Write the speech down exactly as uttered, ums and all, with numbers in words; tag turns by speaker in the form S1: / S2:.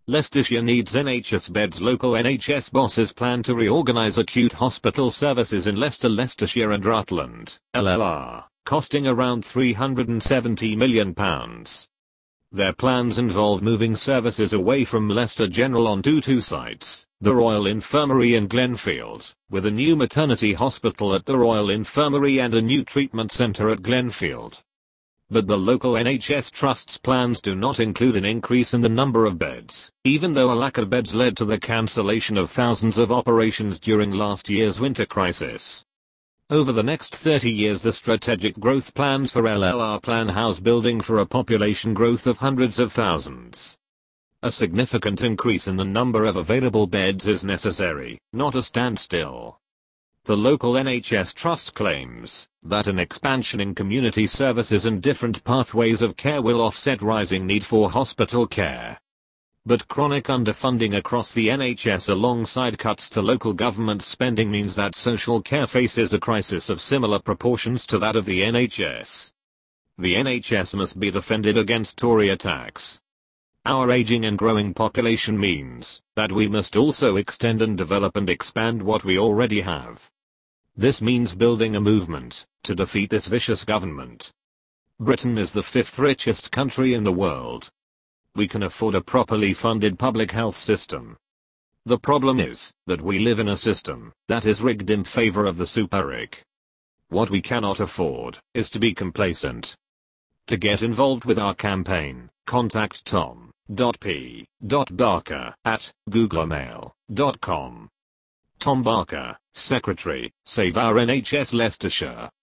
S1: Leicestershire needs N H S beds. Local N H S bosses plan to reorganise acute hospital services in Leicester, Leicestershire and Rutland, L L R, costing around three hundred seventy million pounds. Their plans involve moving services away from Leicester General onto two sites, the Royal Infirmary in Glenfield, with a new maternity hospital at the Royal Infirmary and a new treatment centre at Glenfield. But the local N H S trust's plans do not include an increase in the number of beds, even though a lack of beds led to the cancellation of thousands of operations during last year's winter crisis. Over the next thirty years, the strategic growth plans for L L R plan house building for a population growth of hundreds of thousands. A significant increase in the number of available beds is necessary, not a standstill. The local N H S trust claims that an expansion in community services and different pathways of care will offset rising need for hospital care. But chronic underfunding across the N H S alongside cuts to local government spending means that social care faces a crisis of similar proportions to that of the N H S. The N H S must be defended against Tory attacks. Our aging and growing population means that we must also extend and develop and expand what we already have. This means building a movement to defeat this vicious government. Britain is the fifth richest country in the world. We can afford a properly funded public health system. The problem is that we live in a system that is rigged in favor of the super rich. What we cannot afford is to be complacent. To get involved with our campaign, contact tom dot p dot barker at googlemail dot com. Tom Barker, Secretary, Save Our N H S Leicestershire.